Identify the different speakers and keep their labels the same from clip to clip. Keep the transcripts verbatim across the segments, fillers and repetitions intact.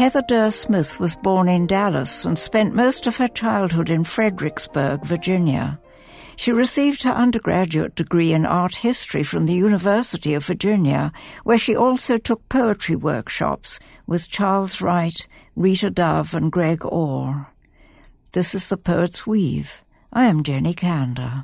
Speaker 1: Heather Durr Smith was born in Dallas and spent most of her childhood in Fredericksburg, Virginia. She received her undergraduate degree in art history from the University of Virginia, where she also took poetry workshops with Charles Wright, Rita Dove, and Greg Orr. This is The Poet's Weave. I am Jenny Kander.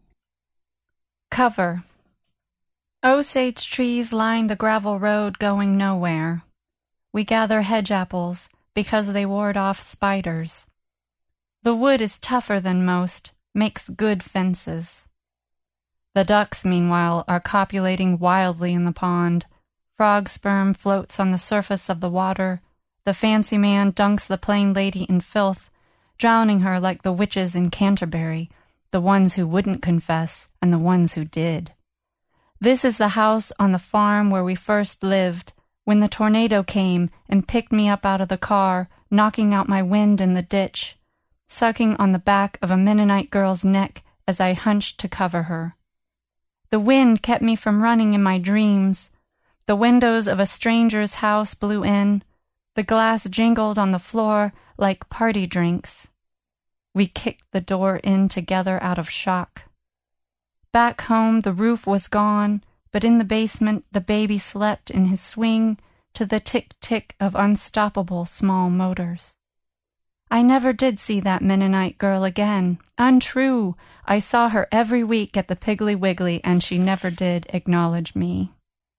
Speaker 2: Cover. Osage trees line the gravel road going nowhere. We gather hedge apples because they ward off spiders. The wood is tougher than most, makes good fences. The ducks, meanwhile, are copulating wildly in the pond. Frog sperm floats on the surface of the water. The fancy man dunks the plain lady in filth, drowning her like the witches in Canterbury, the ones who wouldn't confess and the ones who did. This is the house on the farm where we first lived, when the tornado came and picked me up out of the car, knocking out my wind in the ditch, sucking on the back of a Mennonite girl's neck as I hunched to cover her. The wind kept me from running in my dreams. The windows of a stranger's house blew in. The glass jingled on the floor like party drinks. We kicked the door in together out of shock. Back home, the roof was gone, but in the basement, the baby slept in his swing to the tick-tick of unstoppable small motors. I never did see that Mennonite girl again. Untrue. I saw her every week at the Piggly Wiggly, and she never did acknowledge me.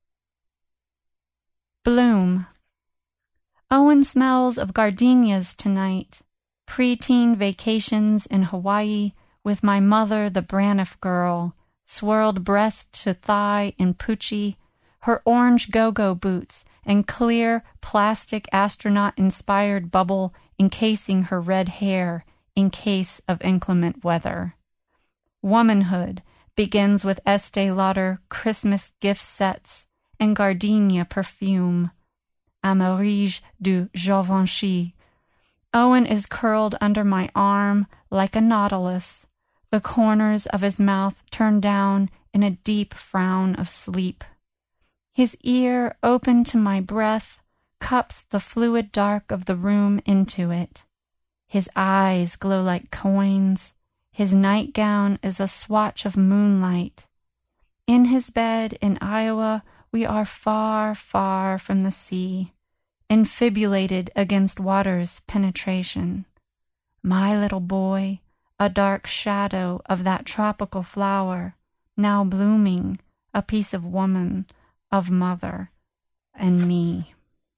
Speaker 2: Bloom. Owen smells of gardenias tonight. Preteen vacations in Hawaii with my mother, the Braniff girl, swirled breast to thigh in Poochie, her orange go-go boots and clear plastic astronaut-inspired bubble encasing her red hair in case of inclement weather. Womanhood begins with Estee Lauder Christmas gift sets and gardenia perfume. Amarige du Givenchy. Owen is curled under my arm like a nautilus, the corners of his mouth turned down in a deep frown of sleep. His ear, open to my breath, cups the fluid dark of the room into it. His eyes glow like coins. His nightgown is a swatch of moonlight. In his bed in Iowa, we are far, far from the sea, infibulated against water's penetration. My little boy, a dark shadow of that tropical flower, now blooming, a piece of woman, of mother, and me.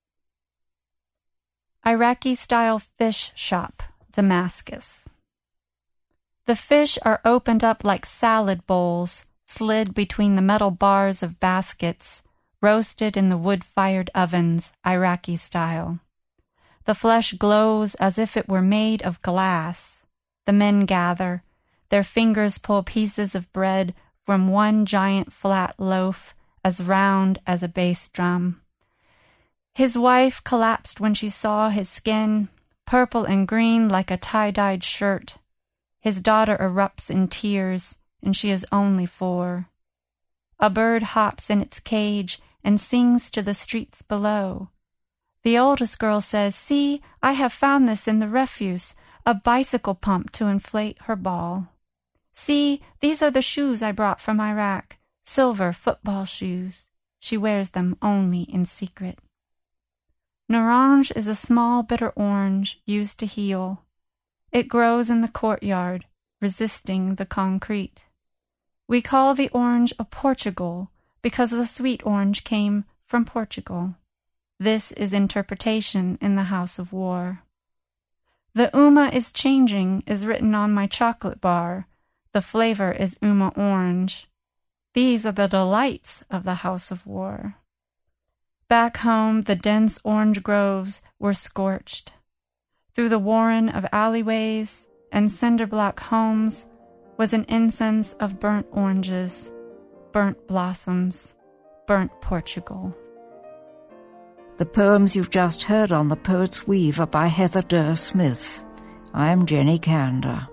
Speaker 2: Iraqi-style fish shop, Damascus. The fish are opened up like salad bowls, slid between the metal bars of baskets, roasted in the wood-fired ovens, Iraqi style. The flesh glows as if it were made of glass. The men gather. Their fingers pull pieces of bread from one giant flat loaf as round as a bass drum. His wife collapsed when she saw his skin, purple and green like a tie-dyed shirt. His daughter erupts in tears, and she is only four. A bird hops in its cage and sings to the streets below. The oldest girl says, "See, I have found this in the refuse, a bicycle pump to inflate her ball. See, these are the shoes I brought from Iraq, silver football shoes. She wears them only in secret." Naranj is a small bitter orange used to heal. It grows in the courtyard, resisting the concrete. We call the orange a Portugal because the sweet orange came from Portugal. This is interpretation in the House of War. The Uma is changing is written on my chocolate bar. The flavor is Uma orange. These are the delights of the House of War. Back home, the dense orange groves were scorched. Through the warren of alleyways and cinder-block homes was an incense of burnt oranges, burnt blossoms, burnt Portugal.
Speaker 1: The poems you've just heard on The Poet's Weave are by Heather Durr Smith. I am Jenny Kander.